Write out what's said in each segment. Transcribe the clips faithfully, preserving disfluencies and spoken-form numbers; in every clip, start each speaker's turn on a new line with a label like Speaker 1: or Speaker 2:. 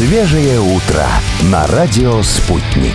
Speaker 1: Свежее утро на радио «Спутник».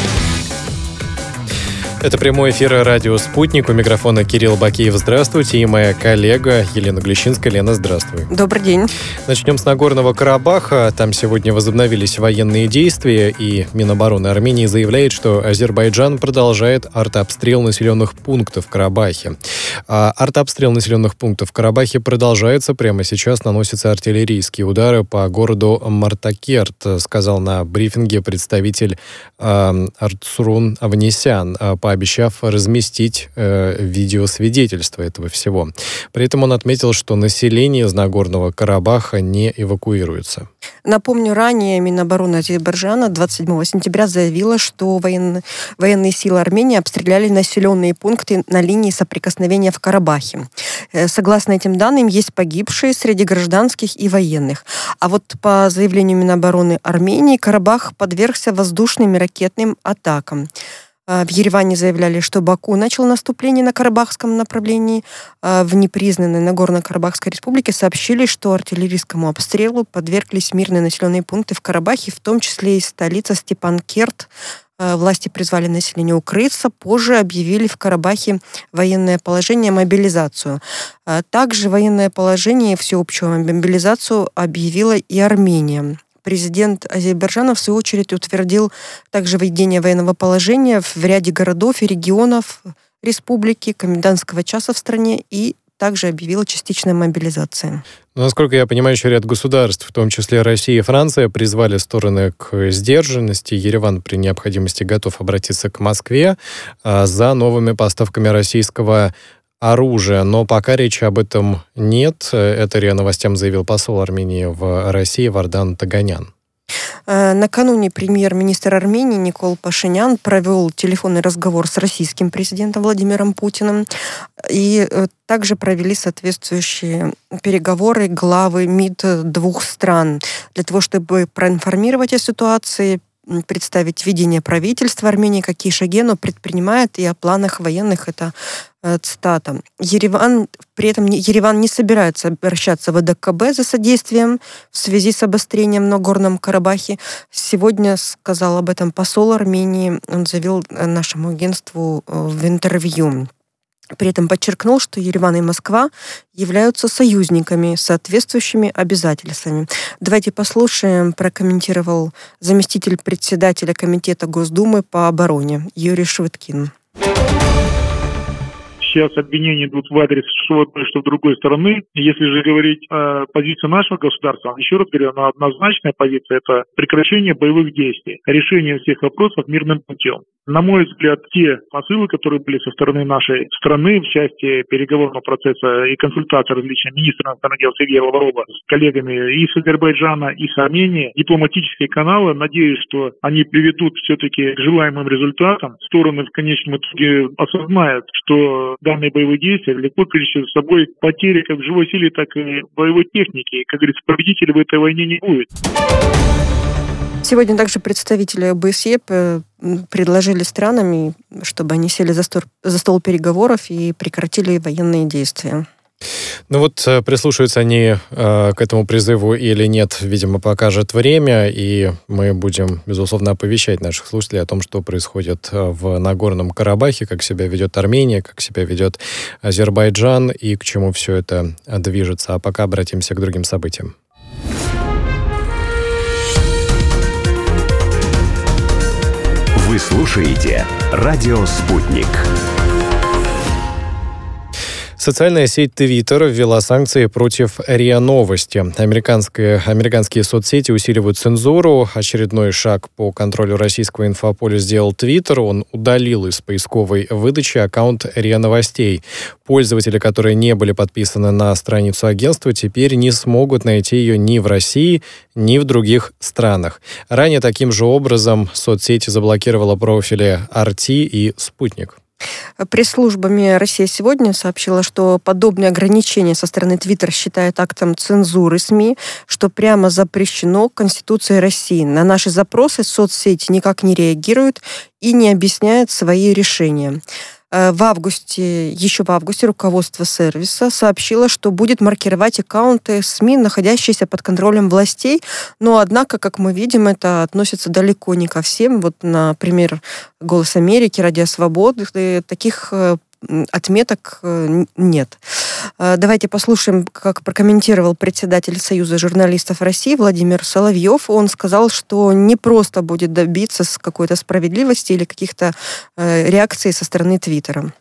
Speaker 2: Это прямой эфир радио «Спутник». У микрофона Кирилл Бакиев. Здравствуйте. И моя коллега Елена Глещинская. Лена, здравствуй.
Speaker 3: Добрый день.
Speaker 2: Начнем с Нагорного Карабаха. Там сегодня возобновились военные действия, и Минобороны Армении заявляет, что Азербайджан продолжает артобстрел населенных пунктов в Карабахе. А артобстрел населенных пунктов в Карабахе продолжается. Прямо сейчас наносятся артиллерийские удары по городу Мартакерт, сказал на брифинге представитель э, Арцурун Авнесян, пообещав разместить э, видеосвидетельство этого всего. При этом он отметил, что население из Нагорного Карабаха не эвакуируется.
Speaker 3: Напомню, ранее Минобороны Азербайджана двадцать седьмого сентября заявила, что воен... военные силы Армении обстреляли населенные пункты на линии соприкосновения в Карабахе. Согласно этим данным, есть погибшие среди гражданских и военных. А вот по заявлению Минобороны Армении, Карабах подвергся воздушным и ракетным атакам. В Ереване заявляли, что Баку начал наступление на карабахском направлении. В непризнанной Нагорно-Карабахской республике сообщили, что артиллерийскому обстрелу подверглись мирные населенные пункты в Карабахе, в том числе и столица Степанкерт. Власти призвали население укрыться. Позже объявили в Карабахе военное положение, мобилизацию. Также военное положение и всеобщую мобилизацию объявила и Армения. Президент Азербайджана, в свою очередь, утвердил также введение военного положения в ряде городов и регионов республики, комендантского часа в стране, и также объявил частичной мобилизации.
Speaker 2: Но, насколько я понимаю, еще ряд государств, в том числе Россия и Франция, призвали стороны к сдержанности. Ереван при необходимости готов обратиться к Москве а, за новыми поставками российского оружия, но пока речи об этом нет. Это РИА Новостям заявил посол Армении в России Вардан Таганян.
Speaker 3: Накануне премьер-министр Армении Никол Пашинян провел телефонный разговор с российским президентом Владимиром Путиным, и также провели соответствующие переговоры главы МИД двух стран для того, чтобы проинформировать о ситуации, представить видение правительства Армении, какие шаги оно предпринимает, и о планах военных. Это э, цитата. Ереван, при этом Ереван не собирается обращаться в ОДКБ за содействием в связи с обострением в Нагорном Карабахе. Сегодня сказал об этом посол Армении. Он заявил нашему агентству в интервью. При этом подчеркнул, что Ереван и Москва являются союзниками с соответствующими обязательствами. Давайте послушаем, прокомментировал заместитель председателя Комитета Госдумы по обороне Юрий Швыдкин.
Speaker 4: Сейчас обвинения идут в адрес что одной, что другой стороны. Если же говорить о позиции нашего государства, еще раз говорю, она однозначная позиция – это прекращение боевых действий, решение всех вопросов мирным путем. На мой взгляд, те посылы, которые были со стороны нашей страны в части переговорного процесса и консультаций различных министров иностранных дел Сергея Лаврова с коллегами и с Азербайджана, и с Армении, дипломатические каналы, надеюсь, что они приведут все-таки к желаемым результатам. Стороны в конечном итоге осознают, что данные боевые действия влекут прежде за собой потери как в живой силе, так и боевой техники. И, как говорится, победителей в этой войне не будет.
Speaker 3: Сегодня также представители ОБСЕ предложили странам, чтобы они сели за стол, за стол переговоров и прекратили военные действия.
Speaker 2: Ну вот, прислушаются они э, к этому призыву или нет, видимо, покажет время, и мы будем, безусловно, оповещать наших слушателей о том, что происходит в Нагорном Карабахе, как себя ведет Армения, как себя ведет Азербайджан и к чему все это движется. А пока обратимся к другим событиям.
Speaker 1: Вы слушаете радио «Спутник».
Speaker 2: Социальная сеть Twitter ввела санкции против РИА Новости. Американские, американские соцсети усиливают цензуру. Очередной шаг по контролю российского инфополя сделал Twitter. Он удалил из поисковой выдачи аккаунт РИА Новостей. Пользователи, которые не были подписаны на страницу агентства, теперь не смогут найти ее ни в России, ни в других странах. Ранее таким же образом соцсети заблокировала профили ар ти и «Спутник».
Speaker 3: Пресс-служба МИА «Россия сегодня» сообщила, что подобные ограничения со стороны Твиттер считают актом цензуры СМИ, что прямо запрещено Конституцией России. На наши запросы соцсети никак не реагируют и не объясняют свои решения. В августе, еще в августе руководство сервиса сообщило, что будет маркировать аккаунты СМИ, находящиеся под контролем властей, но, однако, как мы видим, это относится далеко не ко всем. Вот, например, «Голос Америки», «Радио Свободы», таких отметок нет. Давайте послушаем, как прокомментировал председатель Союза журналистов России Владимир Соловьев. Он сказал, что не просто будет добиться какой-то справедливости или каких-то реакций со стороны Твиттера.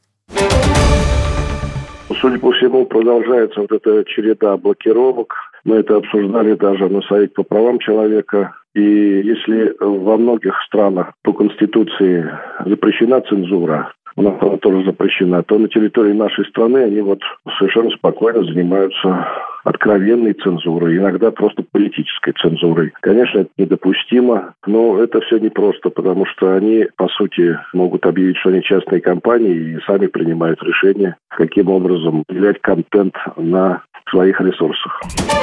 Speaker 5: Судя по всему, продолжается вот эта череда блокировок. Мы это обсуждали даже на Совете по правам человека. И если во многих странах по Конституции запрещена цензура, у нас она тоже запрещена, то на территории нашей страны они вот совершенно спокойно занимаются откровенной цензурой, иногда просто политической цензурой. Конечно, это недопустимо, но это все непросто, потому что они, по сути, могут объявить, что они частные компании и сами принимают решение, каким образом выделять контент на своих ресурсах.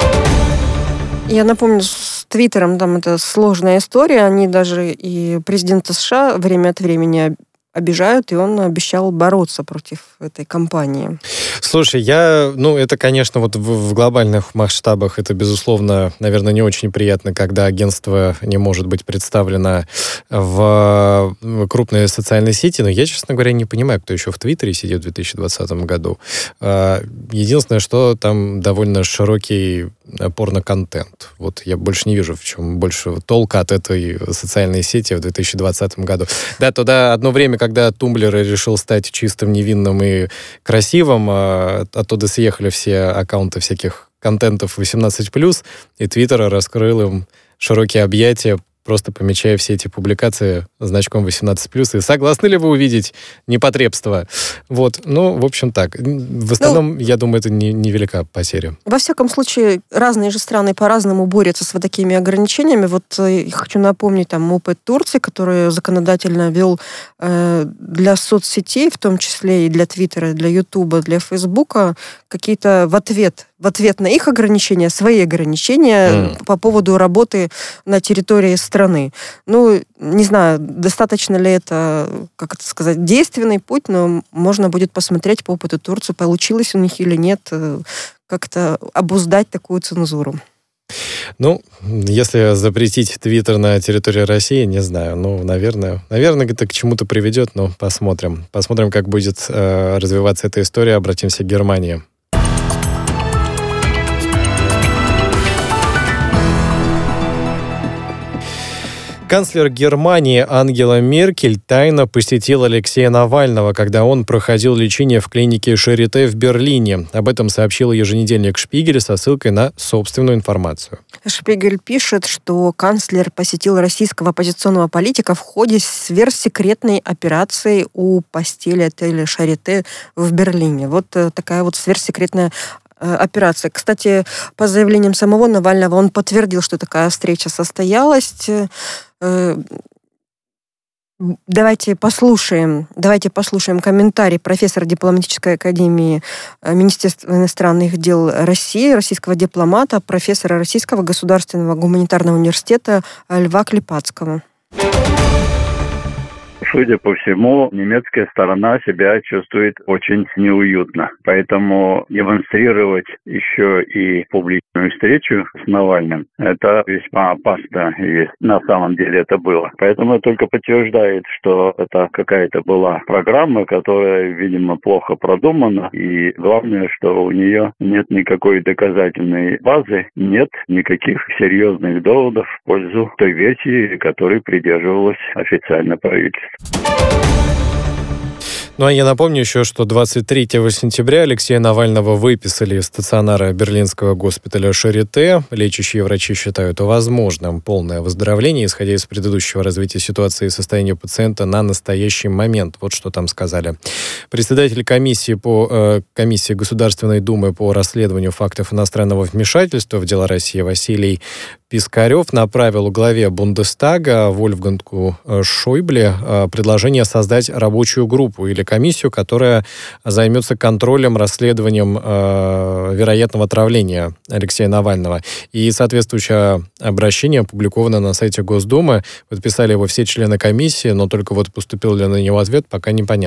Speaker 3: Я напомню, с Твиттером там это сложная история. Они даже и президента США время от времени обижают, и он обещал бороться против этой кампании.
Speaker 2: Слушай, я, ну, это, конечно, вот в, в глобальных масштабах это, безусловно, наверное, не очень приятно, когда агентство не может быть представлено в, в крупной социальной сети, но я, честно говоря, не понимаю, кто еще в Твиттере сидит в две тысячи двадцатом году. Единственное, что там довольно широкий порно-контент. Вот я больше не вижу, в чем больше толка от этой социальной сети в две тысячи двадцатом году. Да, туда одно время, когда Тумблер решил стать чистым, невинным и красивым, оттуда съехали все аккаунты всяких контентов восемнадцать плюс, и Твиттер раскрыл им широкие объятия, просто помечая все эти публикации значком восемнадцать плюс. И согласны ли вы увидеть непотребство? Вот. Ну, в общем, так. В основном, ну, я думаю, это не, не велика потеря.
Speaker 3: Во всяком случае, разные же страны по-разному борются с вот такими ограничениями. Вот я хочу напомнить там опыт Турции, который законодательно вел э, для соцсетей, в том числе и для Твиттера, для Ютуба, для Фейсбука, какие-то в ответ в ответ на их ограничения, свои ограничения mm. по поводу работы на территории страны. Ну, не знаю, достаточно ли это, как это сказать, действенный путь, но можно будет посмотреть по опыту Турции, получилось у них или нет как-то обуздать такую цензуру.
Speaker 2: Ну, если запретить Твиттер на территории России, не знаю. Ну, наверное, наверное, это к чему-то приведет, но посмотрим. Посмотрим, как будет э, развиваться эта история. Обратимся к Германии. Канцлер Германии Ангела Меркель тайно посетил Алексея Навального, когда он проходил лечение в клинике Шарите в Берлине. Об этом сообщил еженедельник «Шпигель» со ссылкой на собственную информацию.
Speaker 3: «Шпигель» пишет, что канцлер посетил российского оппозиционного политика в ходе сверхсекретной операции у постели отеля Шарите в Берлине. Вот такая вот сверхсекретная операция. Кстати, по заявлениям самого Навального, он подтвердил, что такая встреча состоялась. Давайте послушаем, давайте послушаем комментарий профессора дипломатической академии Министерства иностранных дел России, российского дипломата, профессора Российского государственного гуманитарного университета Льва Клепацкого.
Speaker 6: Судя по всему, немецкая сторона себя чувствует очень неуютно. Поэтому демонстрировать еще и публичную встречу с Навальным, это весьма опасно, и на самом деле это было. Поэтому это только подтверждает, что это какая-то была программа, которая, видимо, плохо продумана. И главное, что у нее нет никакой доказательной базы, нет никаких серьезных доводов в пользу той версии, которой придерживалось официальное правительство.
Speaker 2: Ну, а я напомню еще, что двадцать третьего сентября Алексея Навального выписали из стационара берлинского госпиталя Шарите. Лечащие врачи считают возможным полное выздоровление, исходя из предыдущего развития ситуации и состояния пациента на настоящий момент. Вот что там сказали. Председатель комиссии, по, э, комиссии Государственной Думы по расследованию фактов иностранного вмешательства в дела России Василий Пискарев направил главе Бундестага Вольфгангу Шойбле предложение создать рабочую группу или комиссию, которая займется контролем, расследованием э, вероятного отравления Алексея Навального. И соответствующее обращение опубликовано на сайте Госдумы. Подписали его все члены комиссии, но только вот поступил ли на него ответ, пока непонятно.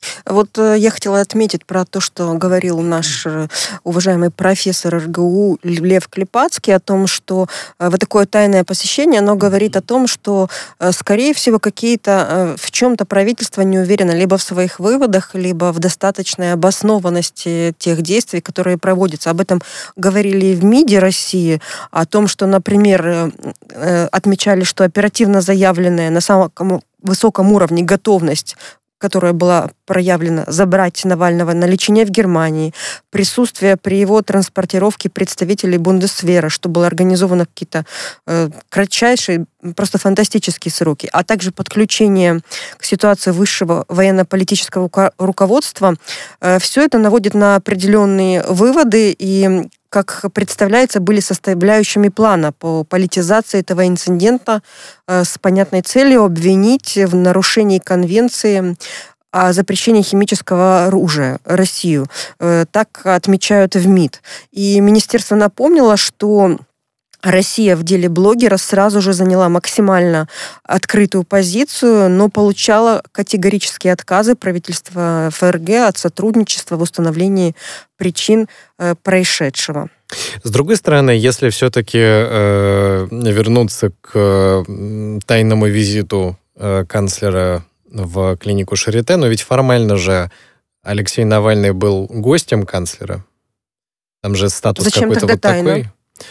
Speaker 3: Вот э, я хотела отметить про то, что говорил наш э, уважаемый профессор эр гэ у Лев Клепацкий о том, что э, вот такое тайное посещение, оно говорит о том, что, э, скорее всего, какие-то э, в чем-то правительство не уверено либо в своих выводах, либо в достаточной обоснованности тех действий, которые проводятся. Об этом говорили и в МИДе России, о том, что, например, э, э, отмечали, что оперативно заявленная на самом высоком уровне готовность, которая была проявлена забрать Навального на лечение в Германии, присутствие при его транспортировке представителей Бундесвера, что было организовано какие-то э, кратчайшие, просто фантастические сроки, а также подключение к ситуации высшего военно-политического руководства. Э, все это наводит на определенные выводы и, как представляется, были составляющими плана по политизации этого инцидента э, с понятной целью обвинить в нарушении конвенции о запрещении химического оружия Россию. Э, так отмечают в МИД. И министерство напомнило, что Россия в деле блогера сразу же заняла максимально открытую позицию, но получала категорические отказы правительства эф эр гэ от сотрудничества в установлении причин э, происшедшего.
Speaker 2: С другой стороны, если все-таки э, вернуться к э, тайному визиту э, канцлера в клинику Шарите, но ведь формально же Алексей Навальный был гостем канцлера. Там же статус
Speaker 3: Зачем
Speaker 2: какой-то вот
Speaker 3: тайна?
Speaker 2: такой.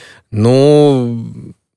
Speaker 2: Ну,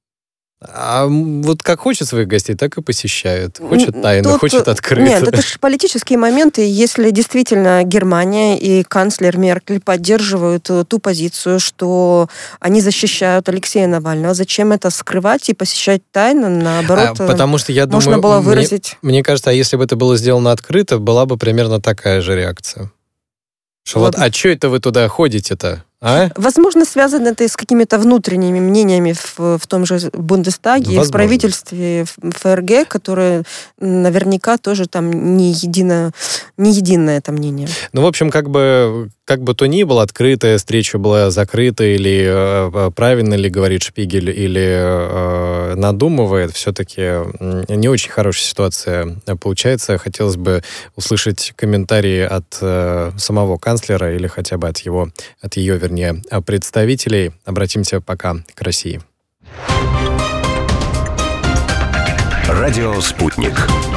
Speaker 2: а вот как хочет своих гостей, так и посещает. Хочет тайно,
Speaker 3: Тут,
Speaker 2: хочет открыто.
Speaker 3: Нет, это же политические моменты. Если действительно Германия и канцлер Меркель поддерживают ту позицию, что они защищают Алексея Навального, зачем это скрывать и посещать тайно? Наоборот,
Speaker 2: а, потому что я
Speaker 3: можно
Speaker 2: думаю,
Speaker 3: было выразить...
Speaker 2: Мне, мне кажется, а если бы это было сделано открыто, была бы примерно такая же реакция. Что вот, а что это вы туда ходите-то? А?
Speaker 3: Возможно, связано это с какими-то внутренними мнениями в, в том же Бундестаге и в правительстве эф эр гэ, которое наверняка тоже там не, едино, не единое это мнение.
Speaker 2: Ну, в общем, как бы, как бы то ни было, открытая встреча была закрыта, или э, правильно ли говорит Шпигель, или э, надумывает, все-таки не очень хорошая ситуация получается. Хотелось бы услышать комментарии от э, самого канцлера или хотя бы от его, от ее, вернее, представителей. Обратимся пока к России.
Speaker 1: Радио «Спутник».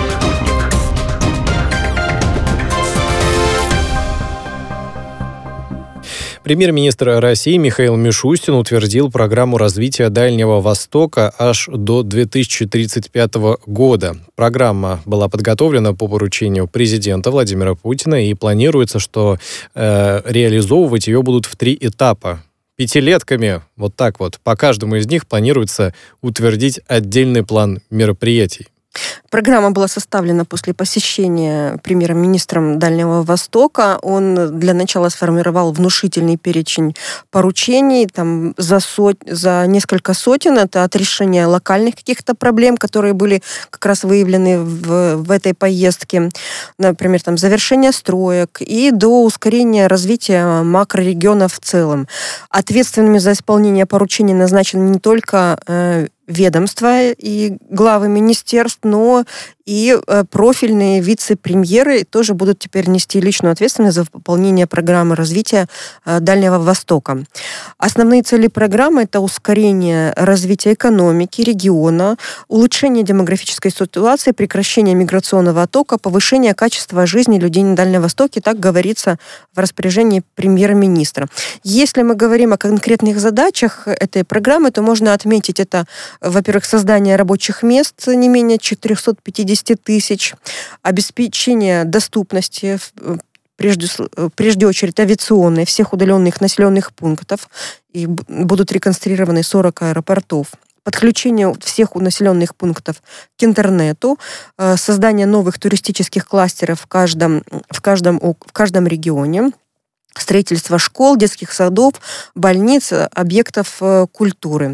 Speaker 2: Премьер-министр России Михаил Мишустин утвердил программу развития Дальнего Востока аж до две тысячи тридцать пятого года. Программа была подготовлена по поручению президента Владимира Путина, и планируется, что э, реализовывать ее будут в три этапа. Пятилетками, вот так вот. По каждому из них планируется утвердить отдельный план мероприятий.
Speaker 3: Программа была составлена после посещения премьер-министром Дальнего Востока. Он для начала сформировал внушительный перечень поручений там, за, сот... за несколько сотен. Это от решения локальных каких-то проблем, которые были как раз выявлены в, в этой поездке. Например, там, завершение строек и до ускорения развития макрорегиона в целом. Ответственными за исполнение поручений назначены не только э, ведомства и главы министерств, но и профильные вице-премьеры тоже будут теперь нести личную ответственность за выполнение программы развития Дальнего Востока. Основные цели программы – это ускорение развития экономики региона, улучшение демографической ситуации, прекращение миграционного оттока, повышение качества жизни людей на Дальнем Востоке, так говорится в распоряжении премьер-министра. Если мы говорим о конкретных задачах этой программы, то можно отметить это, во-первых, создание рабочих мест не менее четыреста пятьдесят тысяч, обеспечение доступности, прежде, прежде очередь авиационной, всех удаленных населенных пунктов, и будут реконструированы сорок аэропортов, подключение всех населенных пунктов к интернету, создание новых туристических кластеров в каждом, в каждом, в каждом регионе, строительство школ, детских садов, больниц, объектов культуры.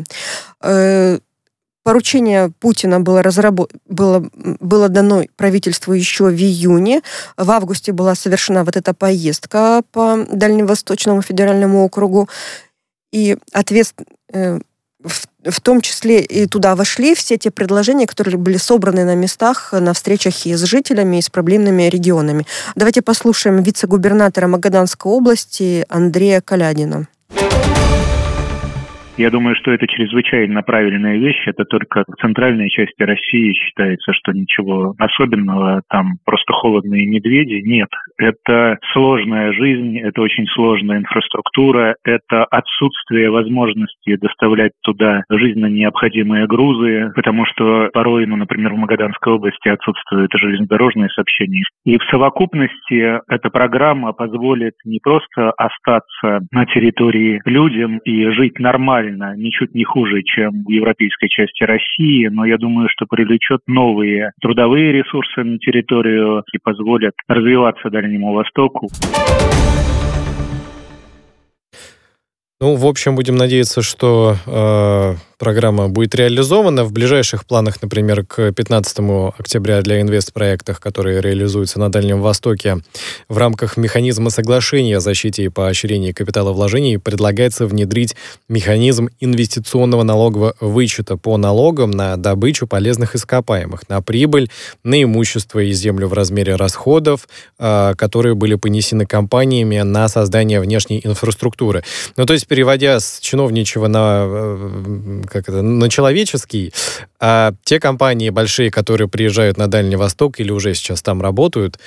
Speaker 3: Поручение Путина было, разработ... было, было дано правительству еще в июне. В августе была совершена вот эта поездка по Дальневосточному федеральному округу. И ответ... в, в том числе и туда вошли все те предложения, которые были собраны на местах, на встречах и с жителями, и с проблемными регионами. Давайте послушаем вице-губернатора Магаданской области Андрея Колядина.
Speaker 7: Я думаю, что это чрезвычайно правильная вещь. Это только в центральной части России считается, что ничего особенного, там просто холодные медведи. Нет, это сложная жизнь, это очень сложная инфраструктура, это отсутствие возможности доставлять туда жизненно необходимые грузы, потому что порой, ну, например, в Магаданской области отсутствуют железнодорожные сообщения. И в совокупности эта программа позволит не просто остаться на территории людям и жить нормально, ничуть не хуже, чем в европейской части России, но я думаю, что привлечет новые трудовые ресурсы на территорию и позволит развиваться Дальнему Востоку.
Speaker 2: Ну, в общем, будем надеяться, что э, программа будет реализована. В ближайших планах, например, к пятнадцатому октября для инвестпроектов, которые реализуются на Дальнем Востоке, в рамках механизма соглашения о защите и поощрении капиталовложений предлагается внедрить механизм инвестиционного налогового вычета по налогам на добычу полезных ископаемых, на прибыль, на имущество и землю в размере расходов, э, которые были понесены компаниями на создание внешней инфраструктуры. Ну, то есть, переводя с чиновничьего на, как это, на человеческий, а те компании большие, которые приезжают на Дальний Восток или уже сейчас там работают,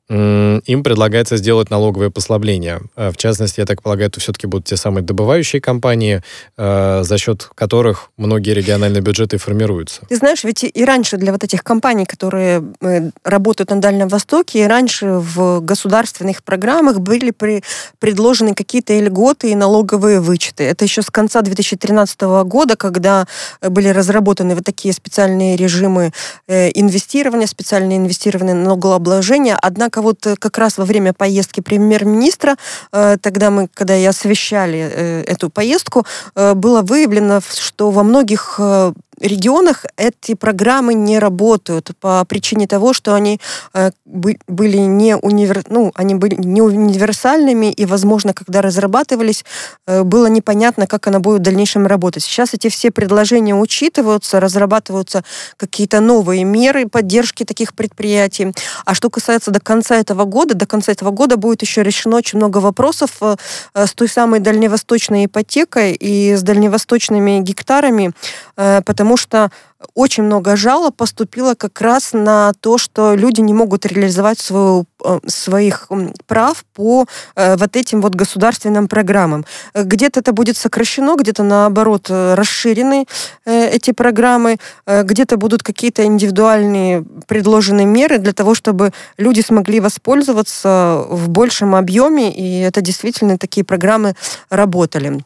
Speaker 2: им предлагается сделать налоговое послабление. В частности, я так полагаю, это все-таки будут те самые добывающие компании, за счет которых многие региональные бюджеты формируются.
Speaker 3: Ты знаешь, ведь и раньше для вот этих компаний, которые работают на Дальнем Востоке, и раньше в государственных программах были при, предложены какие-то льготы и налоговые вычеты. Это еще с конца две тысячи тринадцатого года, когда были разработаны вот такие специальные режимы инвестирования, специальные инвестированные налогообложения. Однако вот как раз во время поездки премьер-министра, тогда мы, когда и освещали эту поездку, было выявлено, что во многих регионах эти программы не работают по причине того, что они э, были не универ... ну, они были не универсальными, и, возможно, когда разрабатывались, э, было непонятно, как она будет в дальнейшем работать. Сейчас эти все предложения учитываются, разрабатываются какие-то новые меры поддержки таких предприятий. А что касается до конца этого года, до конца этого года будет еще решено очень много вопросов э, с той самой дальневосточной ипотекой и с дальневосточными гектарами, э, потому Потому что очень много жалоб поступило как раз на то, что люди не могут реализовать свою, своих прав по э, вот этим вот государственным программам. Где-то это будет сокращено, где-то, наоборот, расширены э, эти программы, э, где-то будут какие-то индивидуальные предложенные меры для того, чтобы люди смогли воспользоваться в большем объеме, и это действительно такие программы работали.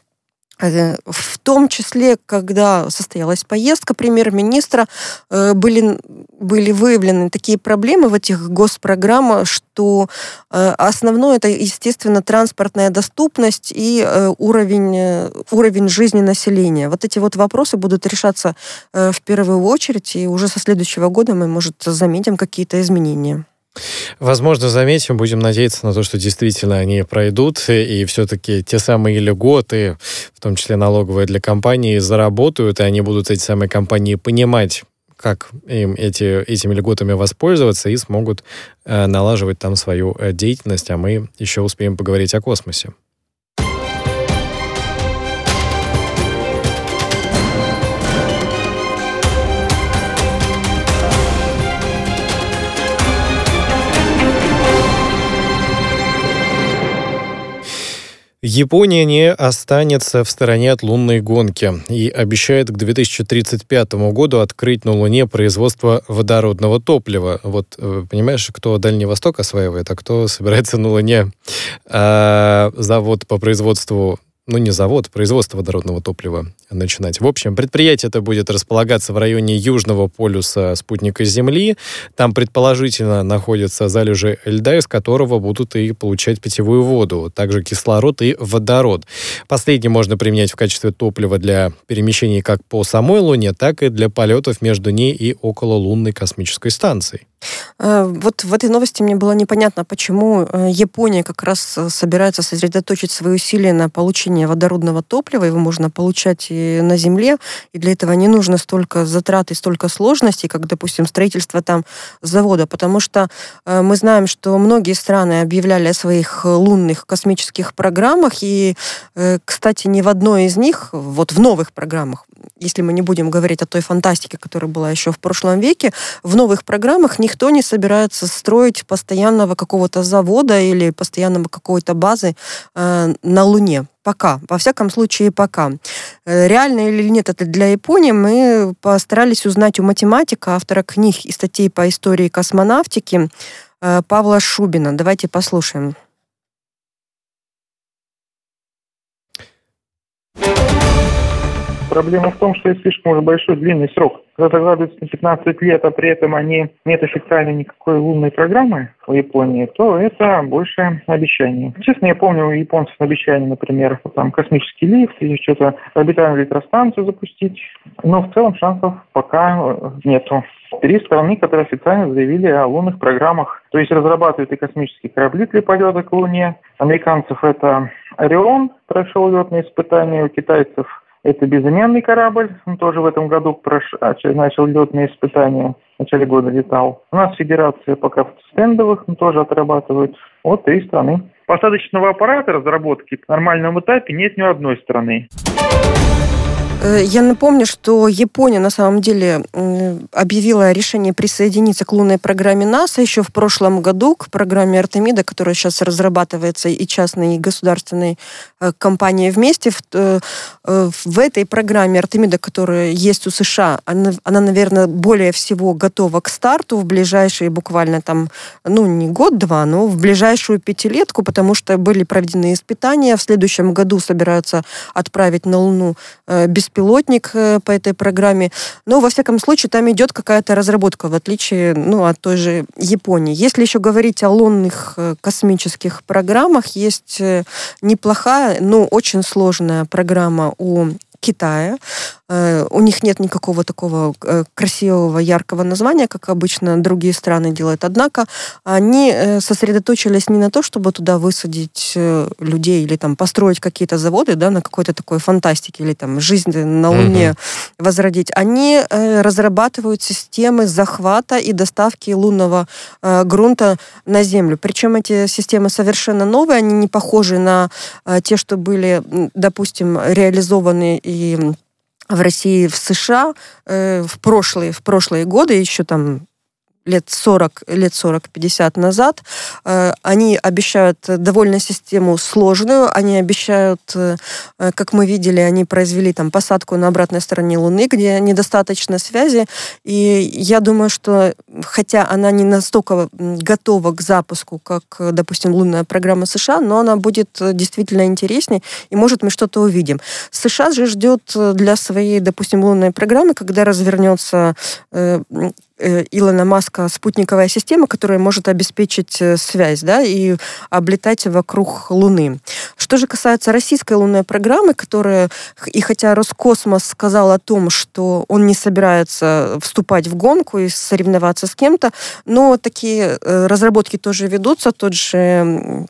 Speaker 3: В том числе, когда состоялась поездка премьер-министра, были, были выявлены такие проблемы в этих госпрограммах, что основное это, естественно, транспортная доступность и уровень, уровень жизни населения. Вот эти вот вопросы будут решаться в первую очередь, и уже со следующего года мы, может, заметим какие-то изменения.
Speaker 2: Возможно, заметим, будем надеяться на то, что действительно они пройдут, и все-таки те самые льготы, в том числе налоговые для компаний, заработают, и они будут, эти самые компании, понимать, как им эти, этими льготами воспользоваться, и смогут э, налаживать там свою э, деятельность, а мы еще успеем поговорить о космосе. Япония не останется в стороне от лунной гонки и обещает к две тысячи тридцать пятому году открыть на Луне производство водородного топлива. Вот, понимаешь, кто Дальний Восток осваивает, а кто собирается на Луне а, завод по производству, ну не завод, производство водородного топлива начинать. В общем, предприятие это будет располагаться в районе южного полюса спутника Земли. Там, предположительно, находятся залежи льда, из которого будут и получать питьевую воду, также кислород и водород. Последний можно применять в качестве топлива для перемещений как по самой Луне, так и для полетов между ней и около лунной космической станции.
Speaker 3: Вот в этой новости мне было непонятно, почему Япония как раз собирается сосредоточить свои усилия на получении получения водородного топлива, его можно получать и на Земле, и для этого не нужно столько затрат и столько сложностей, как, допустим, строительство там завода, потому что э, мы знаем, что многие страны объявляли о своих лунных космических программах, и, э, кстати, ни в одной из них, вот в новых программах, если мы не будем говорить о той фантастике, которая была еще в прошлом веке, в новых программах никто не собирается строить постоянного какого-то завода или постоянного какой-то базы э, на Луне. Пока. Во всяком случае, пока. Э, реально или нет это для Японии, мы постарались узнать у математика, автора книг и статей по истории космонавтики э, Павла Шубина. Давайте послушаем.
Speaker 8: Проблема в том, что это слишком уже большой длинный срок. Когда закладывается на пятнадцать лет, а при этом они нет официально никакой лунной программы в Японии, то это больше обещание. Честно, я помню у японцев обещания, например, там космический лифт или что-то, орбитальную электростанцию запустить. Но в целом шансов пока нету. Три страны, которые официально заявили о лунных программах, то есть разрабатывают и космические корабли для полета к Луне. Американцев это Орион, прошел летные испытания, у китайцев это безымянный корабль, он тоже в этом году прош... начал летные испытания, в начале года летал. У нас федерация пока в стендовых, но тоже отрабатывает. Вот три страны. Посадочного аппарата разработки на нормальном этапе нет ни одной страны.
Speaker 3: Я напомню, что Япония на самом деле объявила о решении присоединиться к лунной программе НАСА еще в прошлом году, к программе Артемида, которая сейчас разрабатывается и частной, и государственной компанией вместе. В этой программе Артемида, которая есть у США, она, она, наверное, более всего готова к старту в ближайшие буквально там, ну, не год-два, но в ближайшую пятилетку, потому что были проведены испытания. В следующем году собираются отправить на Луну беспилотник пилотник по этой программе. Но, во всяком случае, там идет какая-то разработка, в отличие ну, от той же Японии. Если еще говорить о лунных космических программах, есть неплохая, но очень сложная программа у Китая. У них нет никакого такого красивого, яркого названия, как обычно другие страны делают. Однако они сосредоточились не на то, чтобы туда высадить людей или там построить какие-то заводы, да, на какой-то такой фантастике, или там жизнь на Луне mm-hmm. возродить. Они разрабатывают системы захвата и доставки лунного грунта на Землю. Причем эти системы совершенно новые, они не похожи на те, что были, допустим, реализованы и в России, в США э, в прошлые, в прошлые годы, еще там лет сорок, лет сорок-пятьдесят назад, э, они обещают довольно систему сложную, они обещают, э, как мы видели, они произвели там посадку на обратной стороне Луны, где недостаточно связи, и я думаю, что хотя она не настолько готова к запуску, как, допустим, лунная программа США, но она будет действительно интересней, и, может, мы что-то увидим. США же ждет для своей, допустим, лунной программы, когда развернется э, Илона Маска спутниковая система, которая может обеспечить связь, да, и облетать вокруг Луны. Что же касается российской лунной программы, которая, и хотя Роскосмос сказал о том, что он не собирается вступать в гонку и соревноваться с кем-то, но такие разработки тоже ведутся. Тот же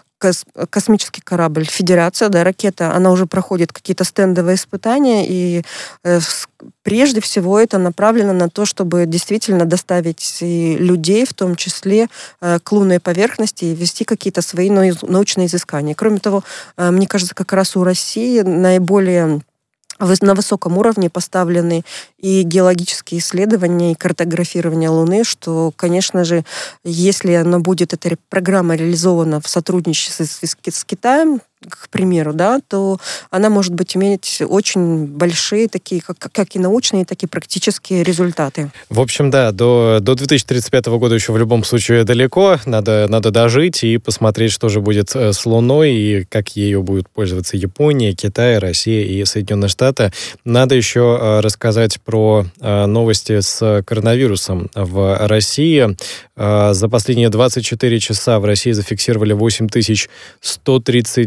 Speaker 3: космический корабль «Федерация», да, ракета, она уже проходит какие-то стендовые испытания, и э, прежде всего это направлено на то, чтобы действительно доставить и людей, в том числе, э, к лунной поверхности и вести какие-то свои научные изыскания. Кроме того, э, мне кажется, как раз у России наиболее на высоком уровне поставлены и геологические исследования, и картографирование Луны, что, конечно же, если она будет, эта программа реализована в сотрудничестве с, с Китаем, к примеру, да, то она может быть иметь очень большие такие, как, как и научные, так и практические результаты.
Speaker 2: В общем, да, до, до две тысячи тридцать пятого года еще в любом случае далеко. Надо, надо дожить и посмотреть, что же будет с Луной и как ею будут пользоваться Япония, Китай, Россия и Соединенные Штаты. Надо еще рассказать про новости с коронавирусом в России. За последние двадцать четыре часа в России зафиксировали восемь тысяч сто тридцать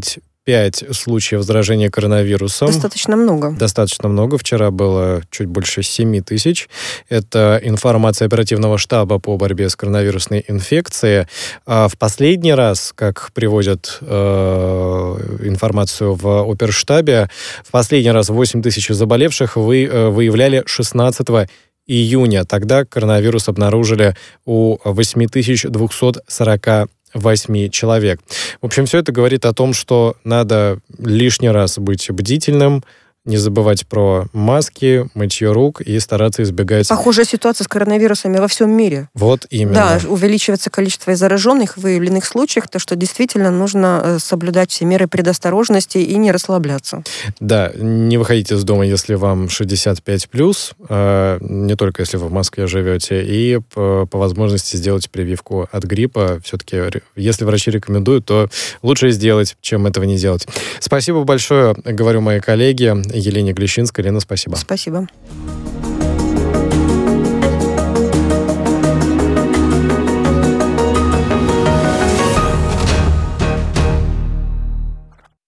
Speaker 2: пять случаев заражения коронавирусом.
Speaker 3: Достаточно много.
Speaker 2: Достаточно много. Вчера было чуть больше семь тысяч. Это информация оперативного штаба по борьбе с коронавирусной инфекцией. А в последний раз, как приводят э, информацию в оперштабе, в последний раз восемь тысяч заболевших вы, э, выявляли шестнадцатого июня. Тогда коронавирус обнаружили у восемь тысяч двести сорок восемь человек. В общем, все это говорит о том, что надо лишний раз быть бдительным, не забывать про маски, мытье рук и стараться избегать...
Speaker 3: Похожая ситуация с коронавирусами во всем мире.
Speaker 2: Вот именно.
Speaker 3: Да, увеличивается количество зараженных в выявленных случаях, то что действительно нужно соблюдать все меры предосторожности и не расслабляться.
Speaker 2: Да, не выходите из дома, если вам шестьдесят пять плюс, не только если вы в Москве живете, и по, по возможности сделать прививку от гриппа. Все-таки, если врачи рекомендуют, то лучше сделать, чем этого не делать. Спасибо большое, говорю моей коллеге Елене Глещинской. Лена, спасибо.
Speaker 3: Спасибо.